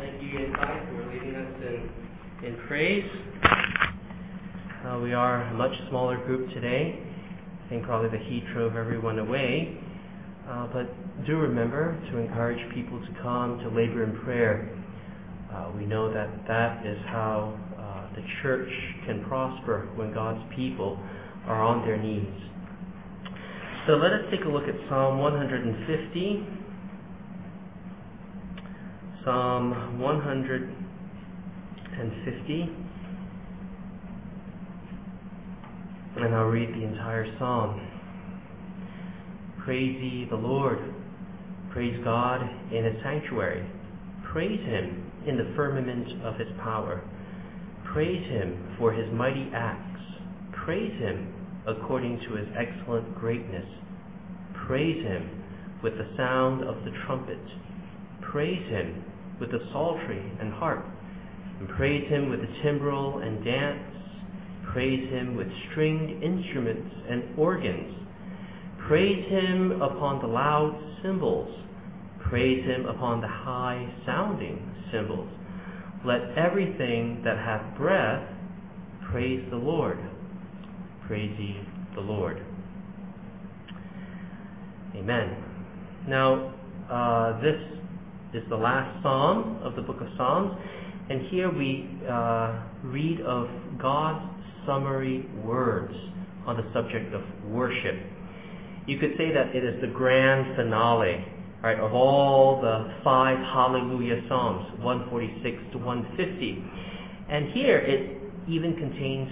Thank you, Yesai, for leading us in praise. We are a much smaller group today. I think probably the heat drove everyone away. But do remember to encourage people to come to labor in prayer. We know that is how the church can prosper when God's people are on their knees. So let us take a look at Psalm 150. Psalm 150. And I'll read the entire psalm. Praise ye the Lord. Praise God in his sanctuary. Praise him in the firmament of his power. Praise him for his mighty acts. Praise him according to his excellent greatness. Praise him with the sound of the trumpet. Praise him with the psaltery and harp. And praise him with the timbrel and dance. Praise him with stringed instruments and organs. Praise him upon the loud cymbals. Praise him upon the high-sounding cymbals. Let everything that hath breath praise the Lord. Praise ye the Lord. Amen. Now, this is the last psalm of the book of Psalms, and here we read of God's summary words on the subject of worship. You could say that it is the grand finale, right, of all the 5 Hallelujah Psalms, 146 to 150. And here it even contains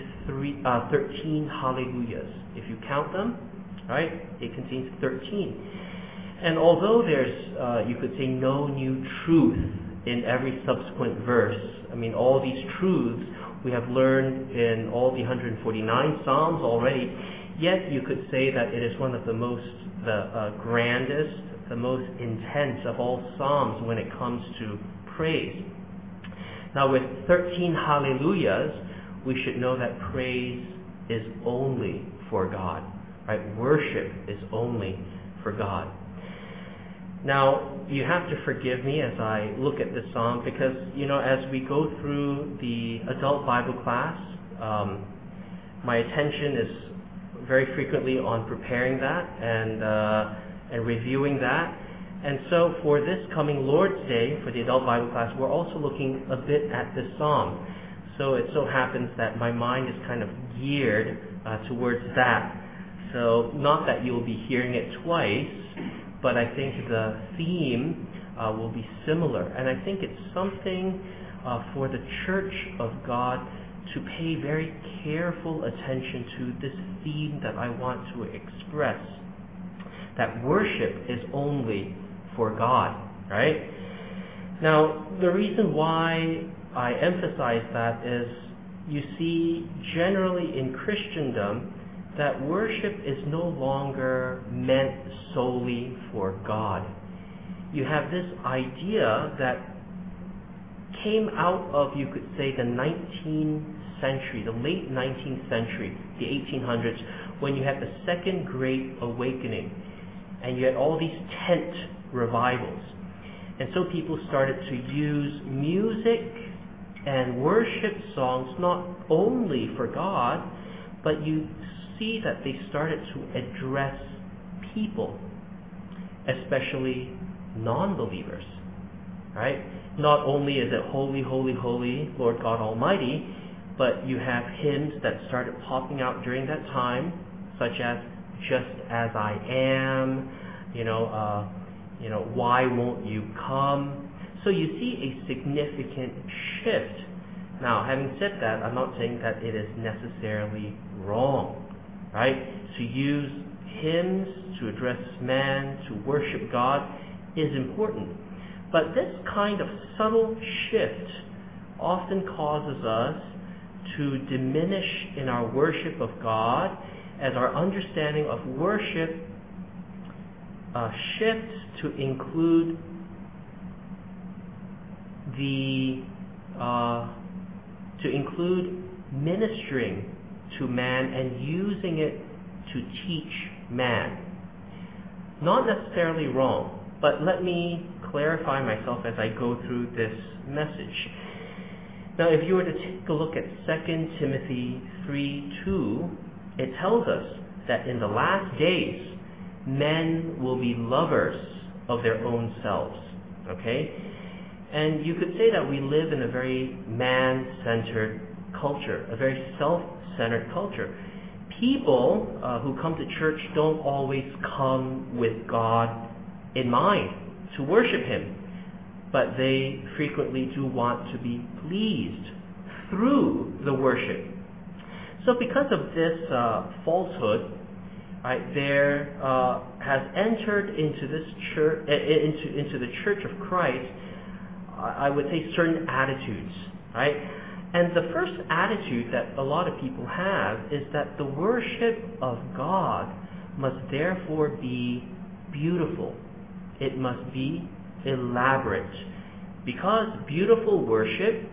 13 Hallelujahs. If you count them, right, it contains 13. And although there's, you could say, no new truth in every subsequent verse, I mean, all these truths we have learned in all the 149 Psalms already, yet you could say that it is one of the grandest, the most intense of all Psalms when it comes to praise. Now with 13 Hallelujahs, we should know that praise is only for God, right? Worship is only for God. Now, you have to forgive me as I look at this psalm because, as we go through the adult Bible class, my attention is very frequently on preparing that and reviewing that. And so for this coming Lord's Day, for the adult Bible class, we're also looking a bit at this psalm. So it so happens that my mind is kind of geared towards that. So not that you'll be hearing it twice, but I think the theme will be similar. And I think it's something for the Church of God to pay very careful attention to this theme that I want to express. That worship is only for God, right? Now, the reason why I emphasize that is, you see, generally in Christendom, that worship is no longer meant solely for God. You have this idea that came out of, you could say, the 19th century, the late 19th century, the 1800s, when you had the Second Great Awakening, and you had all these tent revivals. And so people started to use music and worship songs not only for God, but you see that they started to address people, especially non-believers, right? Not only is it holy, holy, holy, Lord God Almighty, but you have hymns that started popping out during that time, such as Just As I Am, Why Won't You Come? So you see a significant shift. Now, having said that, I'm not saying that it is necessarily wrong, right? To use hymns to address man, to worship God is important. But this kind of subtle shift often causes us to diminish in our worship of God as our understanding of worship shifts to include ministering to man and using it to teach man. Not necessarily wrong, But let me clarify myself as I go through this message. Now, if you were to take a look at 2 Timothy 3:2, it tells us that in the last days, men will be lovers of their own selves. Okay? And you could say that we live in a very man-centered culture, a very self-centered culture. People who come to church don't always come with God in mind to worship Him, but they frequently do want to be pleased through the worship. So because of this falsehood, right, there has entered into this church, into the Church of Christ, I would say certain attitudes, right? And the first attitude that a lot of people have is that the worship of God must therefore be beautiful. It must be elaborate. Because beautiful worship,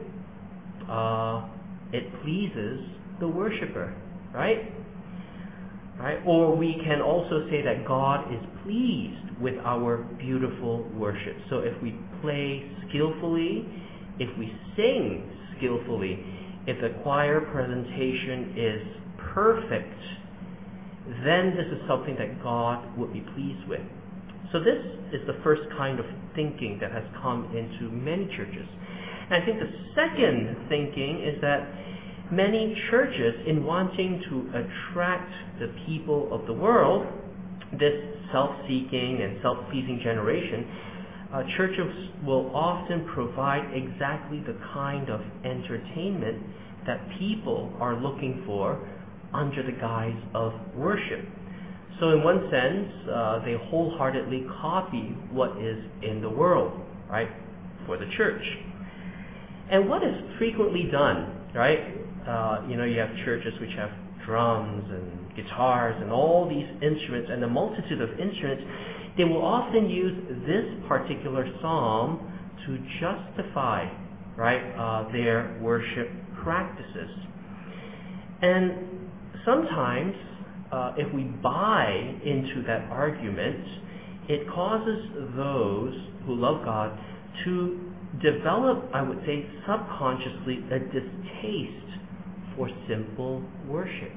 it pleases the worshiper, right? Right? Or we can also say that God is pleased with our beautiful worship. So if we play skillfully, if we sing skillfully, if the choir presentation is perfect, then this is something that God would be pleased with. So this is the first kind of thinking that has come into many churches. And I think the second thinking is that many churches, in wanting to attract the people of the world, this self-seeking and self-pleasing generation, churches will often provide exactly the kind of entertainment that people are looking for under the guise of worship. So in one sense, they wholeheartedly copy what is in the world, right, for the church. And what is frequently done, right? You have churches which have drums and guitars and all these instruments and a multitude of instruments. They will often use this particular psalm to justify, right, their worship practices. And sometimes, if we buy into that argument, it causes those who love God to develop, I would say, subconsciously a distaste for simple worship.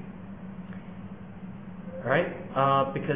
Right? Because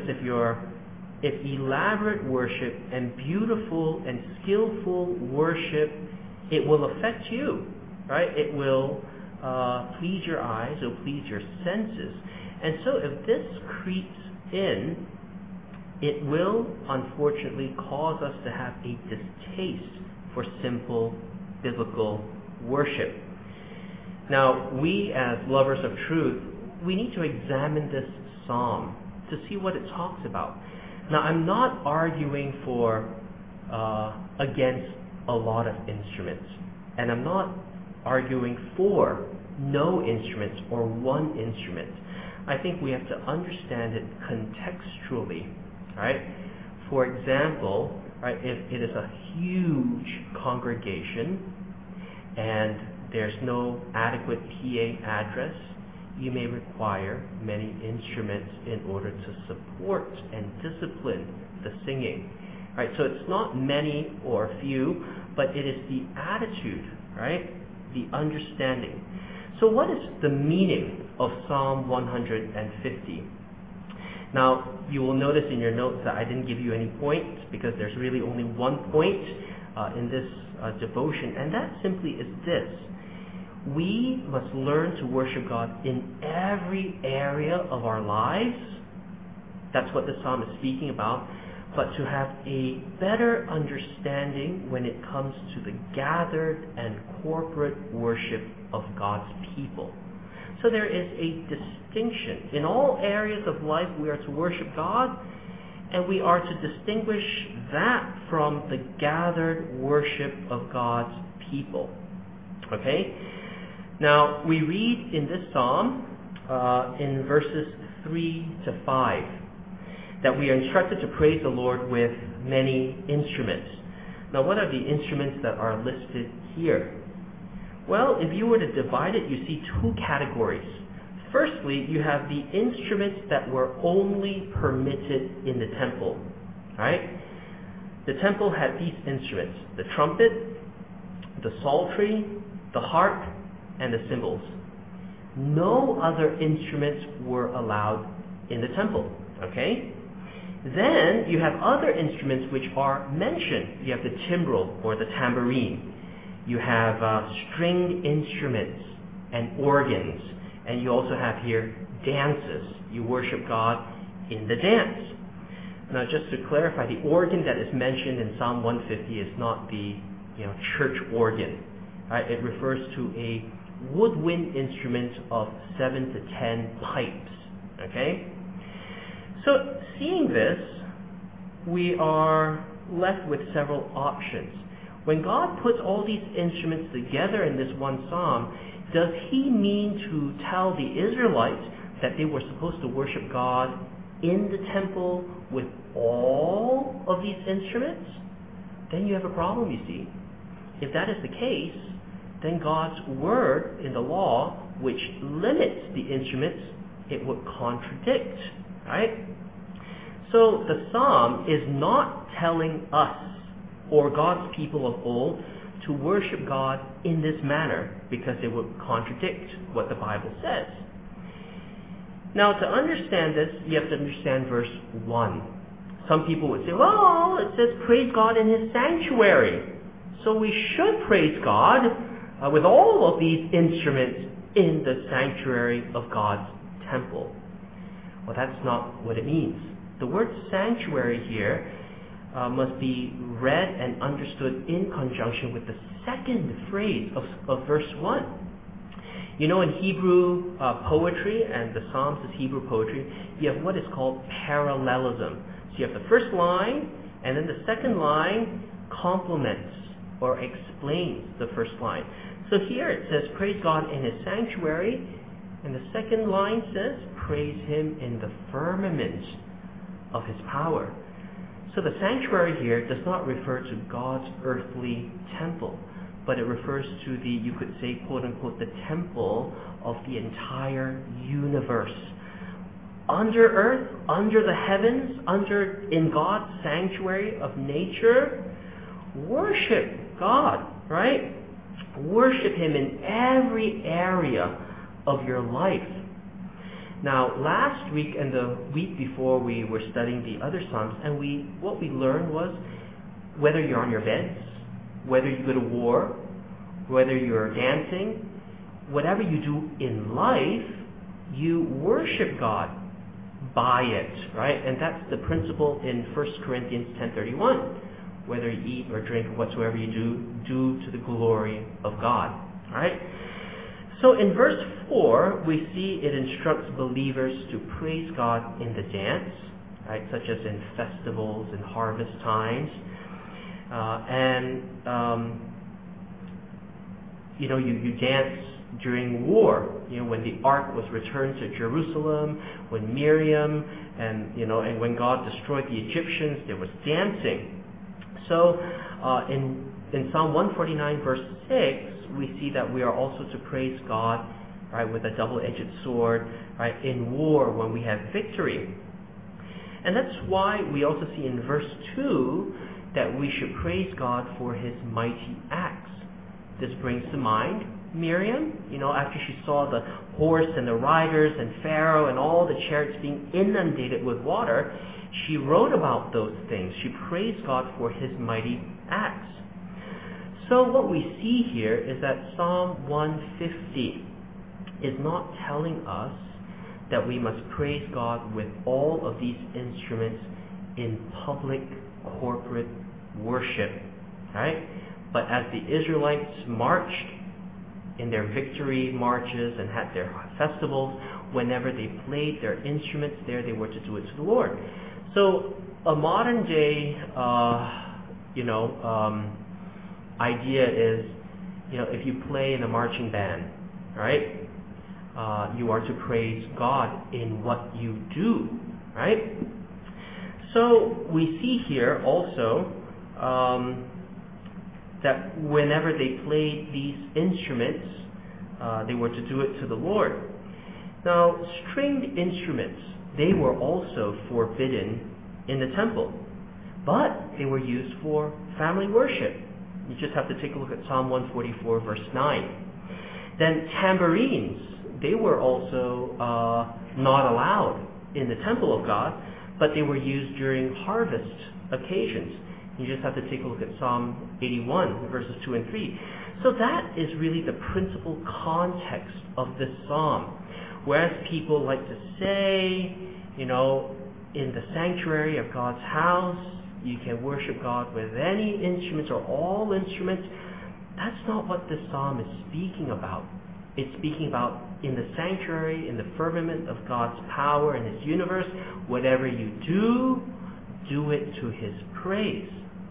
if elaborate worship and beautiful and skillful worship, it will affect you, right? It will please your eyes, it will please your senses. And so if this creeps in, it will unfortunately cause us to have a distaste for simple biblical worship. Now, we as lovers of truth, we need to examine this psalm to see what it talks about. Now, I'm not arguing for against a lot of instruments, and I'm not arguing for no instruments or one instrument. I think we have to understand it contextually, right? For example, right, if it is a huge congregation and there's no adequate PA address, you may require many instruments in order to support and discipline the singing. Right? So it's not many or few, but it is the attitude, right? The understanding. So what is the meaning of Psalm 150? Now, you will notice in your notes that I didn't give you any points because there's really only one point in this devotion, and that simply is this. We must learn to worship God in every area of our lives. That's what the psalm is speaking about. But to have a better understanding when it comes to the gathered and corporate worship of God's people. So there is a distinction. In all areas of life, we are to worship God, and we are to distinguish that from the gathered worship of God's people. Okay? Now, we read in this psalm, in verses 3 to 5, that we are instructed to praise the Lord with many instruments. Now, what are the instruments that are listed here? Well, if you were to divide it, you see two categories. Firstly, you have the instruments that were only permitted in the temple, right? the temple had these instruments: the trumpet, the psaltery, the harp, and the cymbals. No other instruments were allowed in the temple. Okay? Then you have other instruments which are mentioned. You have the timbrel or the tambourine. You have stringed instruments and organs. And you also have here dances. You worship God in the dance. Now, just to clarify, the organ that is mentioned in Psalm 150 is not the church organ. Right? It refers to a woodwind instrument of 7 to 10 pipes. Okay? So, seeing this, we are left with several options. When God puts all these instruments together in this one psalm, does he mean to tell the Israelites that they were supposed to worship God in the temple with all of these instruments? Then you have a problem, you see. If that is the case, then God's word in the law, which limits the instruments, it would contradict, right? So the psalm is not telling us or God's people of old to worship God in this manner, because it would contradict what the Bible says. Now, to understand this, you have to understand verse 1. Some people would say, well, it says praise God in his sanctuary. So we should praise God with all of these instruments in the sanctuary of God's temple. Well, that's not what it means. The word sanctuary here must be read and understood in conjunction with the second phrase of verse 1. You know, in Hebrew poetry, and the Psalms is Hebrew poetry, you have what is called parallelism. So you have the first line, and then the second line complements or explains the first line. So here it says, praise God in his sanctuary, and the second line says, praise him in the firmament of his power. So the sanctuary here does not refer to God's earthly temple, but it refers to the, you could say, quote unquote, the temple of the entire universe. Under earth, under the heavens, in God's sanctuary of nature, worship God, right? Worship him in every area of your life. Now, last week and the week before, we were studying the other Psalms, and what we learned was, whether you're on your beds, whether you go to war, whether you're dancing, whatever you do in life, you worship God by it, right? And that's the principle in 1 Corinthians 10:31. Whether you eat or drink or whatsoever you do to the glory of God, right? So in verse 4, we see it instructs believers to praise God in the dance, right, such as in festivals and harvest times. You dance during war, when the ark was returned to Jerusalem, when Miriam and when God destroyed the Egyptians, there was dancing. So in Psalm 149 verse 6, we see that we are also to praise God, right, with a double-edged sword, right, in war when we have victory. And that's why we also see in verse 2 that we should praise God for his mighty acts. This brings to mind Miriam, after she saw the horse and the riders and Pharaoh and all the chariots being inundated with water, she wrote about those things. She praised God for his mighty acts. So what we see here is that Psalm 150 is not telling us that we must praise God with all of these instruments in public corporate worship, right? But as the Israelites marched in their victory marches and had their festivals, whenever they played their instruments there, they were to do it to the Lord. So a modern day, idea is, if you play in a marching band, right, you are to praise God in what you do, right? So we see here also that whenever they played these instruments, they were to do it to the Lord. Now, stringed instruments, they were also forbidden in the temple. but they were used for family worship. You just have to take a look at Psalm 144, verse 9. Then tambourines, they were also not allowed in the temple of God, but they were used during harvest occasions. You just have to take a look at Psalm 81, verses 2 and 3. So that is really the principal context of this psalm. Whereas people like to say, in the sanctuary of God's house, you can worship God with any instruments or all instruments. That's not what this psalm is speaking about. It's speaking about in the sanctuary, in the firmament of God's power and His universe, whatever you do it to His praise.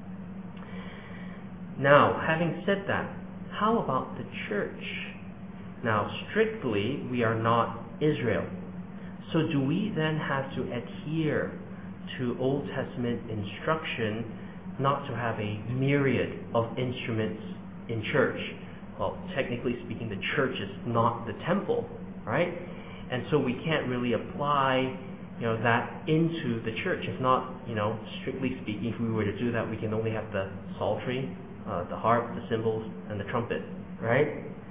Now, having said that, how about the church? Now, strictly, we are not Israel. So do we then have to adhere to Old Testament instruction not to have a myriad of instruments in church? Well, technically speaking, the church is not the temple, right? And so we can't really apply, that into the church. If not, strictly speaking, if we were to do that, we can only have the psaltery, the harp, the cymbals, and the trumpet, right?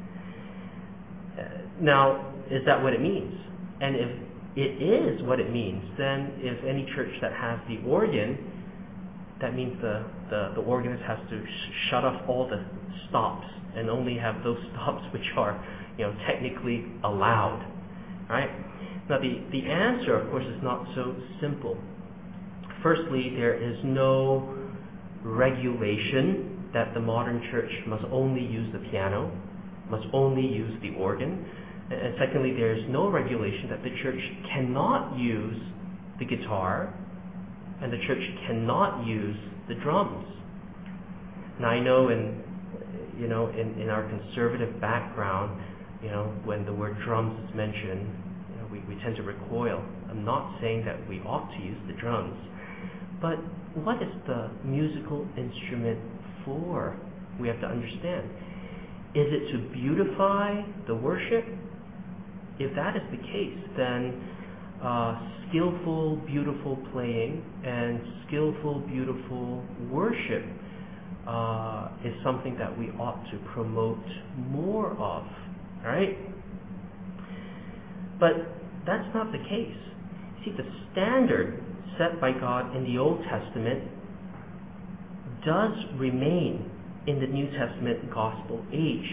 Now, is that what it means? And if it is what it means, then if any church that has the organ, that means the organist has to shut off all the stops and only have those stops which are, technically allowed, right? Now, the answer, of course, is not so simple. Firstly, there is no regulation that the modern church must only use the piano, must only use the organ. And secondly, there is no regulation that the church cannot use the guitar and the church cannot use the drums. Now, I know in our conservative background, when the word drums is mentioned, we tend to recoil. I'm not saying that we ought to use the drums, but what is the musical instrument for? We have to understand. Is it to beautify the worship? If that is the case, then skillful, beautiful playing and skillful, beautiful worship is something that we ought to promote more of, right? But that's not the case. See, the standard set by God in the Old Testament does remain in the New Testament gospel age.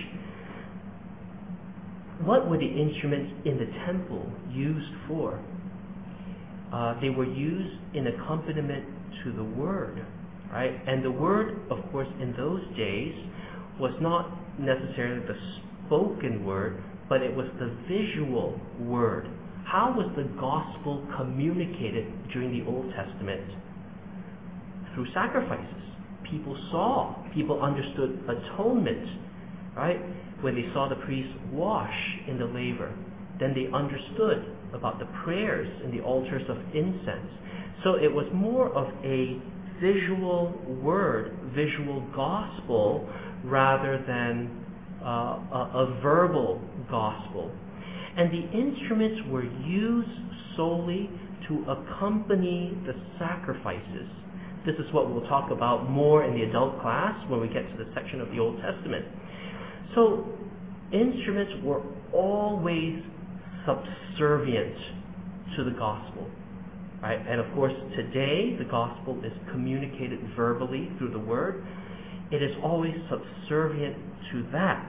What were the instruments in the temple used for? They were used in accompaniment to the word, right? And the word, of course, in those days was not necessarily the spoken word, but it was the visual word. How was the gospel communicated during the Old Testament? Through sacrifices. People saw, people understood atonement, right? When they saw the priest wash in the laver, then they understood about the prayers in the altars of incense. So it was more of a visual word, visual gospel, rather than a verbal gospel. And the instruments were used solely to accompany the sacrifices. This is what we'll talk about more in the adult class when we get to the section of the Old Testament. So instruments were always subservient to the gospel, right? And of course, today the gospel is communicated verbally through the word. It is always subservient to that.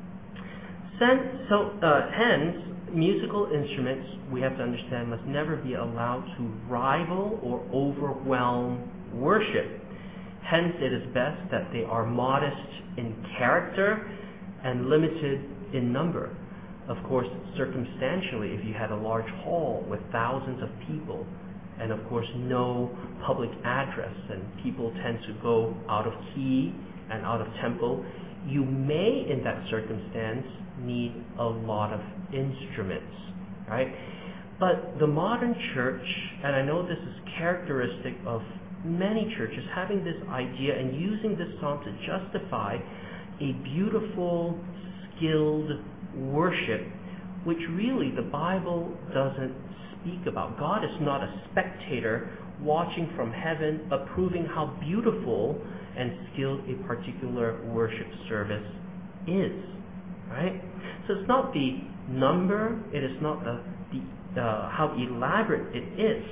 Hence, musical instruments, we have to understand, must never be allowed to rival or overwhelm worship. Hence, it is best that they are modest in character and limited in number. Of course, circumstantially, if you had a large hall with thousands of people, and of course no public address, and people tend to go out of key and out of tempo, you may, in that circumstance, need a lot of instruments, right? But the modern church, and I know this is characteristic of many churches, having this idea and using this psalm to justify a beautiful, skilled worship, which really the Bible doesn't speak about. God is not a spectator watching from heaven, approving how beautiful and skilled a particular worship service is. Right? So it's not the number, it is not how elaborate it is.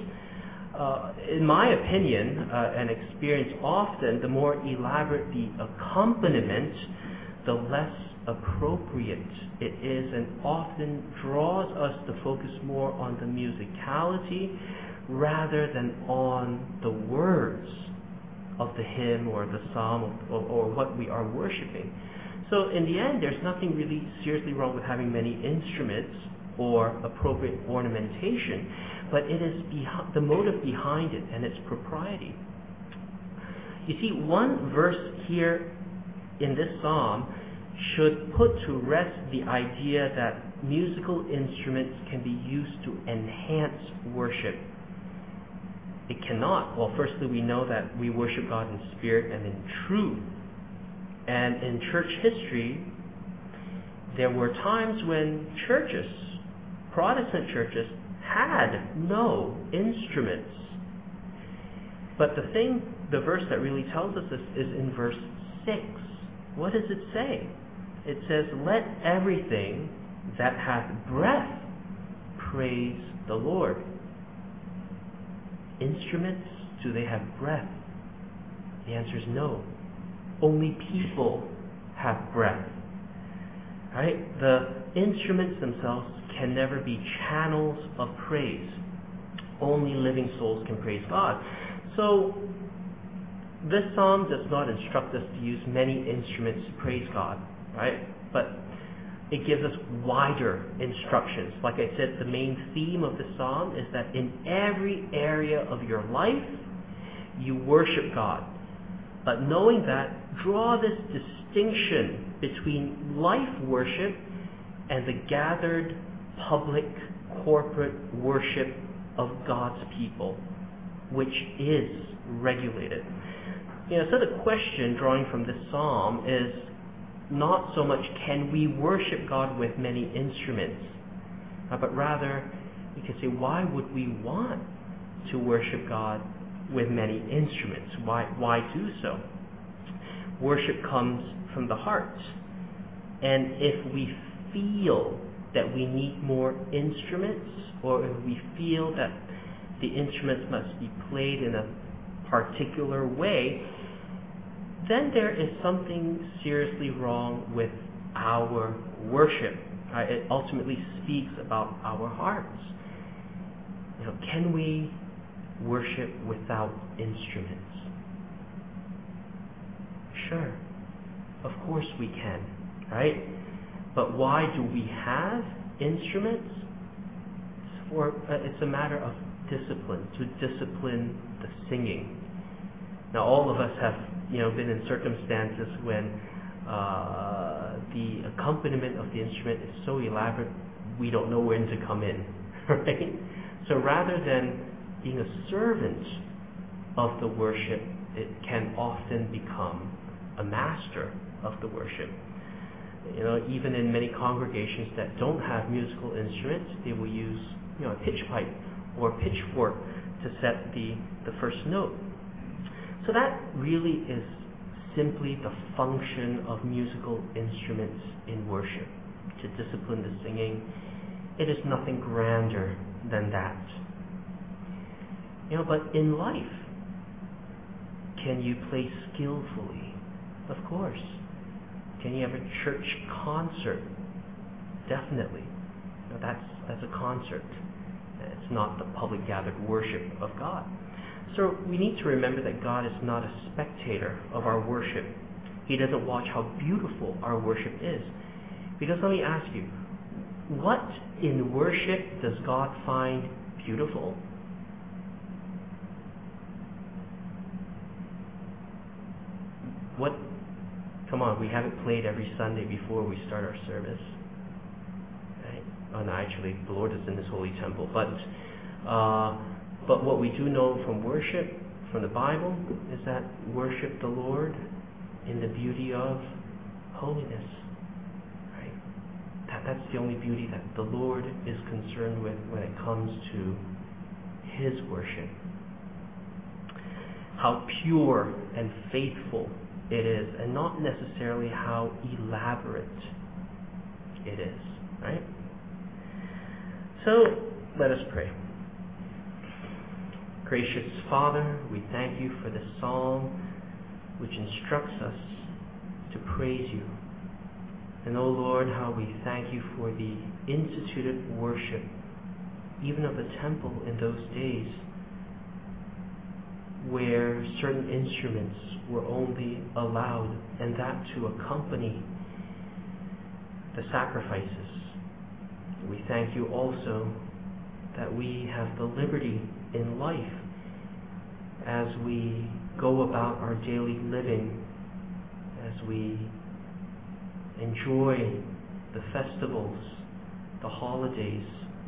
In my opinion and experience, often the more elaborate the accompaniment, the less appropriate it is, and often draws us to focus more on the musicality rather than on the words of the hymn or the psalm or what we are worshiping. So in the end, there's nothing really seriously wrong with having many instruments or appropriate ornamentation, but it is the motive behind it and its propriety. You see, one verse here in this psalm should put to rest the idea that musical instruments can be used to enhance worship. It cannot. Well, firstly, we know that we worship God in spirit and in truth. And in church history, there were times when churches, Protestant churches, had no instruments. But the verse that really tells us this is in verse 6. What does it say? It says, "Let everything that hath breath praise the Lord." Instruments, do they have breath? The answer is no. Only people have breath. Right? The instruments themselves can never be channels of praise. Only living souls can praise God. So this psalm does not instruct us to use many instruments to praise God, right? But it gives us wider instructions. Like I said, the main theme of the psalm is that in every area of your life, you worship God. But knowing that, draw this distinction between life worship and the gathered public corporate worship of God's people, which is regulated. So the question drawing from this psalm is not so much can we worship God with many instruments, but rather we could say, why would we want to worship God with many instruments? Why do so? Worship comes from the heart. And if we feel that we need more instruments, or if we feel that the instruments must be played in a particular way, then there is something seriously wrong with our worship. It ultimately speaks about our hearts. Can we worship without instruments? Sure, of course we can, right? But why do we have instruments? It's a matter of discipline, to discipline the singing. Now, all of us have, been in circumstances when the accompaniment of the instrument is so elaborate, we don't know when to come in, right? So rather than being a servant of the worship, it can often become a master of the worship. Even in many congregations that don't have musical instruments, they will use, a pitch pipe or pitchfork to set the first note. So that really is simply the function of musical instruments in worship, to discipline the singing. It is nothing grander than that. But in life, can you play skillfully? Of course. Can you have a church concert? Definitely. That's a concert. It's not the public gathered worship of God. So we need to remember that God is not a spectator of our worship. He doesn't watch how beautiful our worship is. Because let me ask you, what in worship does God find beautiful? Come on, we have it played every Sunday before we start our service. Right? Oh, no, actually, the Lord is in His holy temple. But what we do know from worship, from the Bible, is that worship the Lord in the beauty of holiness. Right? That's the only beauty that the Lord is concerned with when it comes to His worship. how pure and faithful it is, and not necessarily how elaborate it is, right? So let us pray. Gracious Father, we thank you for this psalm which instructs us to praise you. And O Lord, how we thank you for the instituted worship, even of the temple in those days, where certain instruments were only allowed, and that to accompany the sacrifices. We thank you also that we have the liberty in life as we go about our daily living, as we enjoy the festivals, the holidays,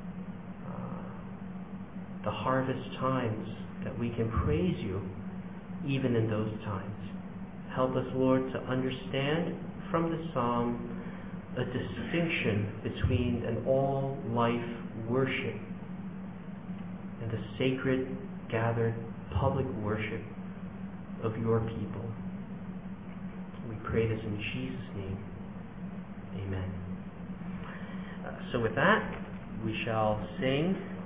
the harvest times, that we can praise you even in those times. Help us, Lord, to understand from the psalm a distinction between an all-life worship and the sacred, gathered, public worship of your people. We pray this in Jesus' name. Amen. So with that, we shall sing